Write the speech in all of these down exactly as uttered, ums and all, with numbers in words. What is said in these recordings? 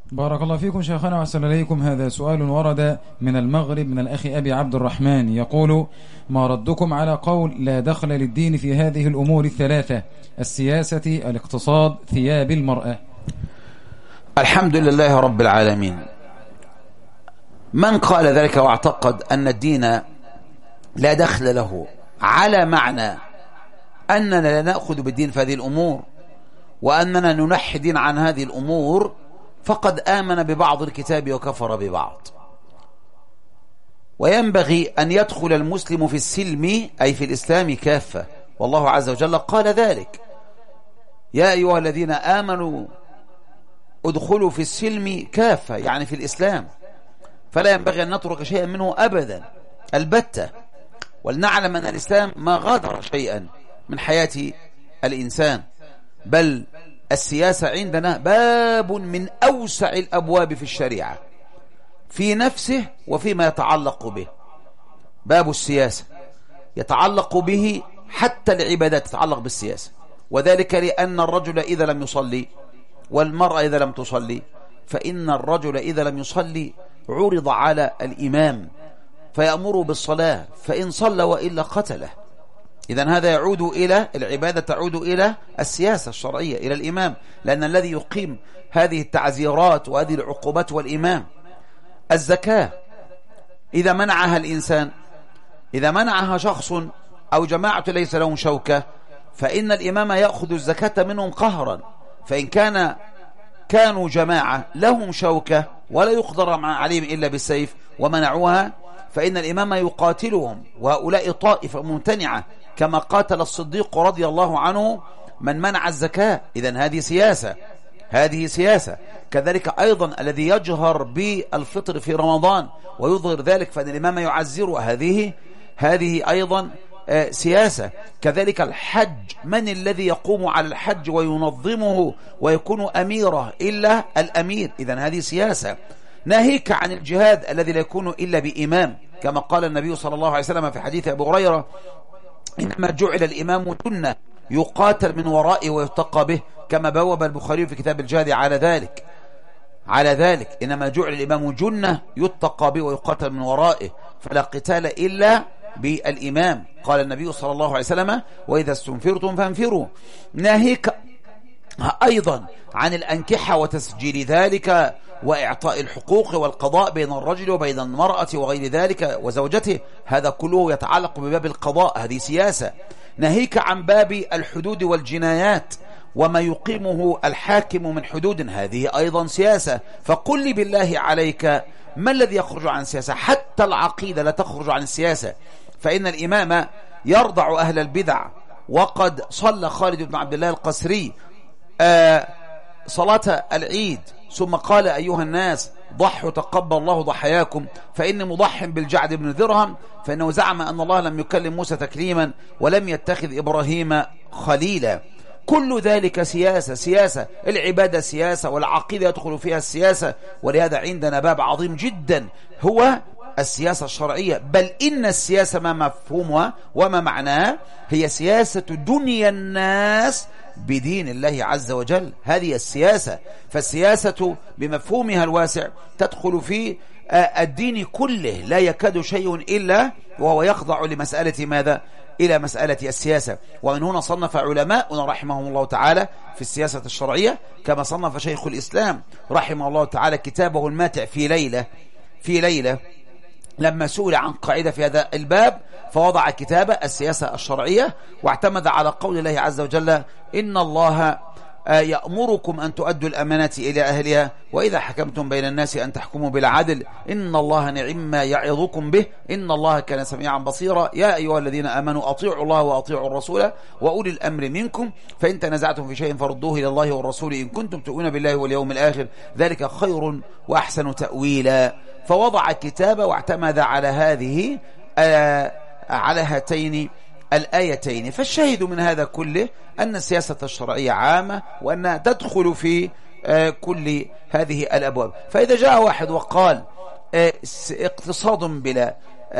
بارك الله فيكم شيخنا وأحسن إليكم. هذا سؤال ورد من المغرب من الأخ أبي عبد الرحمن، يقول: ما ردكم على قول لا دخل للدين في هذه الأمور الثلاثة: السياسة، الاقتصاد، ثياب المرأة؟ الحمد لله رب العالمين. من قال ذلك واعتقد أن الدين لا دخل له على معنى أننا لا نأخذ بالدين في هذه الأمور وأننا ننحي الدين عن هذه الأمور فقد آمن ببعض الكتاب وكفر ببعض. وينبغي أن يدخل المسلم في السلم أي في الإسلام كافة، والله عز وجل قال ذلك: يا أيها الذين آمنوا ادخلوا في السلم كافة، يعني في الإسلام. فلا ينبغي أن نترك شيئا منه أبدا البتة، ولنعلم أن الإسلام ما غادر شيئا من حياة الإنسان، بل السياسة عندنا باب من أوسع الأبواب في الشريعة في نفسه وفيما يتعلق به. باب السياسة يتعلق به حتى العبادات تتعلق بالسياسة، وذلك لأن الرجل إذا لم يصلي والمرأة إذا لم تصلي، فإن الرجل إذا لم يصلي عرض على الإمام فيأمره بالصلاة، فإن صلى وإلا قتله. إذن هذا يعود إلى العبادة، تعود إلى السياسة الشرعية، إلى الإمام، لأن الذي يقيم هذه التعزيرات وهذه العقوبات هو الإمام. الزكاة إذا منعها الإنسان، إذا منعها شخص أو جماعة ليس لهم شوكة، فإن الإمام يأخذ الزكاة منهم قهرا. فإن كان كانوا جماعة لهم شوكة ولا يقدر عليهم إلا بالسيف ومنعوها، فإن الإمام يقاتلهم، وهؤلاء طائفة ممتنعة، كما قاتل الصديق رضي الله عنه من منع الزكاة. إذن هذه سياسة، هذه سياسة. كذلك أيضا الذي يجهر بالفطر في رمضان ويظهر ذلك فإن الإمام يعزره، هذه هذه أيضا سياسة. كذلك الحج، من الذي يقوم على الحج وينظمه ويكون أميره إلا الأمير؟ إذن هذه سياسة. ناهيك عن الجهاد الذي لا يكون إلا بإمام، كما قال النبي صلى الله عليه وسلم في حديث أبي هريرة: إنما جعل الإمام جنة يقاتل من ورائه ويتقى به، كما بوب البخاري في كتاب الجهاد على ذلك على ذلك إنما جعل الإمام جنة يتقى به ويقاتل من ورائه، فلا قتال إلا بالإمام. قال النبي صلى الله عليه وسلم: وإذا استنفرتم فانفروا. ناهيك أيضا عن الأنكحة وتسجيل ذلك وإعطاء الحقوق والقضاء بين الرجل وبين المرأة وغير ذلك وزوجته، هذا كله يتعلق بباب القضاء، هذه سياسة. ناهيك عن باب الحدود والجنايات وما يقيمه الحاكم من حدود، هذه أيضا سياسة. فقل لي بالله عليك ما الذي يخرج عن السياسة؟ حتى العقيدة لا تخرج عن السياسة، فإن الإمام يرضع أهل البدع. وقد صلى خالد بن عبد الله القسري آه صلاة العيد ثم قال: أيها الناس ضحوا تقبل الله ضحاياكم، فإني مضح بالجعد بن درهم، فإنه زعم أن الله لم يكلم موسى تكليما ولم يتخذ إبراهيم خليلا. كل ذلك سياسة، سياسة العبادة سياسة، والعقيدة يدخل فيها السياسة. ولهذا عندنا باب عظيم جدا هو السياسة الشرعية، بل إن السياسة ما مفهومها وما معناها هي سياسة دنيا الناس بدين الله عز وجل، هذه السياسة. فالسياسة بمفهومها الواسع تدخل في الدين كله، لا يكاد شيء إلا وهو يخضع لمسألة ماذا؟ إلى مسألة السياسة. ومن هنا صنف علماء رحمهم الله تعالى في السياسة الشرعية، كما صنف شيخ الإسلام رحمه الله تعالى كتابه الماتع في ليلة في ليلة لما سئل عن قاعدة في هذا الباب، فوضع كتابه السياسة الشرعية، واعتمد على قول الله عز وجل: إن الله يأمركم أن تؤدوا الأمانات إلى أهلها وإذا حكمتم بين الناس أن تحكموا بالعدل إن الله نعم ما يعظكم به إن الله كان سميعا بصيرا. يا أيها الذين آمنوا أطيعوا الله وأطيعوا الرسول وأولي الأمر منكم فإن تنازعتم في شيء فردوه إلى الله والرسول إن كنتم تؤمنون بالله واليوم الآخر ذلك خير وأحسن تأويلا. فوضع كتابه واعتمد على هذه آه على هاتين الآيتين. فالشاهد من هذا كله أن السياسة الشرعية عامة وأنها تدخل في آه كل هذه الأبواب. فإذا جاء واحد وقال آه اقتصاد بلا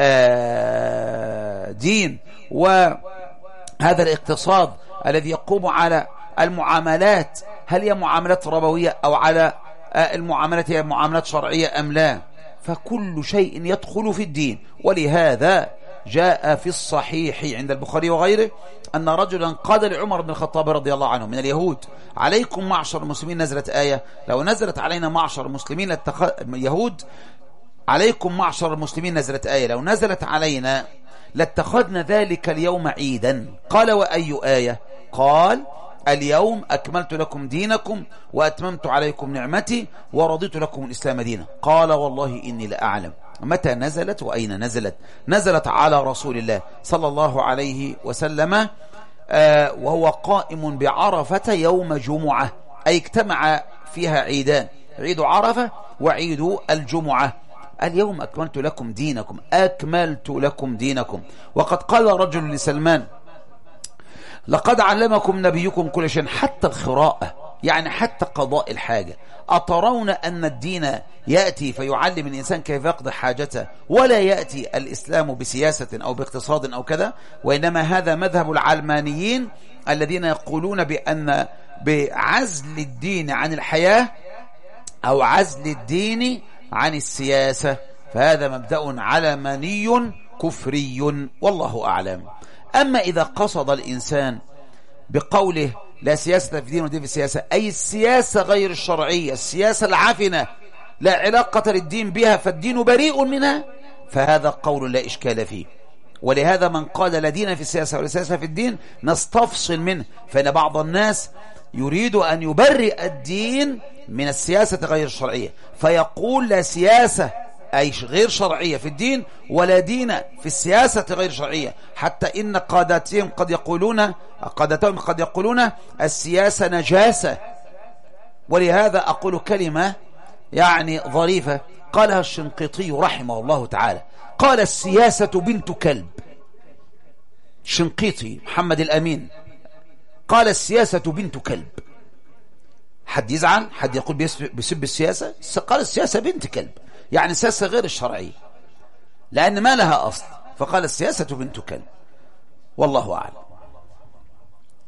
آه دين، وهذا الاقتصاد الذي يقوم على المعاملات هل هي معاملات ربوية أو على المعاملات هي معاملات شرعية أم لا. فكل شيء يدخل في الدين. ولهذا جاء في الصحيح عند البخاري وغيره أن رجلا قال لعمر بن الخطاب رضي الله عنه من اليهود: عليكم معشر المسلمين، نزلت آية: لو نزلت علينا معشر المسلمين لاتخ... يهود عليكم معشر المسلمين نزلت آية لو نزلت علينا لاتخذنا ذلك اليوم عيدا. قال: وأي آية؟ قال: اليوم أكملت لكم دينكم وأتممت عليكم نعمتي ورضيت لكم الإسلام دينا. قال: والله إني لأعلم متى نزلت وأين نزلت. نزلت على رسول الله صلى الله عليه وسلم آه وهو قائم بعرفة يوم جمعة، أي اجتمع فيها عيدان: عيد عرفة وعيد الجمعة. اليوم أكملت لكم دينكم، أكملت لكم دينكم. وقد قال رجل لسلمان: لقد علمكم نبيكم كل شيء حتى الخراءة، يعني حتى قضاء الحاجة. أترون أن الدين يأتي فيعلم الإنسان كيف يقضي حاجته، ولا يأتي الإسلام بسياسة أو باقتصاد أو كذا، وإنما هذا مذهب العلمانيين الذين يقولون بأن بعزل الدين عن الحياة أو عزل الدين عن السياسة، فهذا مبدأ علماني كفري والله أعلم. أما إذا قصد الإنسان بقوله لا سياسة في الدين ودين في السياسة، أي السياسة غير الشرعية، السياسة العفنة لا علاقة للدين بها فالدين بريء منها، فهذا قول لا إشكال فيه. ولهذا من قال لا دين في السياسة ولا سياسة في الدين نستفصل منه، فإن بعض الناس يريد أن يبرئ الدين من السياسة غير الشرعية، فيقول لا سياسة أي غير شرعية في الدين ولا دين في السياسة غير شرعية، حتى إن قادتهم قد يقولون قادتهم قد يقولون السياسة نجاسة. ولهذا أقول كلمة يعني ظريفة قالها الشنقيطي رحمه الله تعالى، قال: السياسة بنت كلب. الشنقيطي محمد الأمين قال: السياسة بنت كلب. حد يزعل؟ حد يقول بيسب السياسة؟ قال: السياسة بنت كلب، يعني السياسة غير الشرعية لأن ما لها أصل، فقال: السياسة بنت كلب. والله أعلم.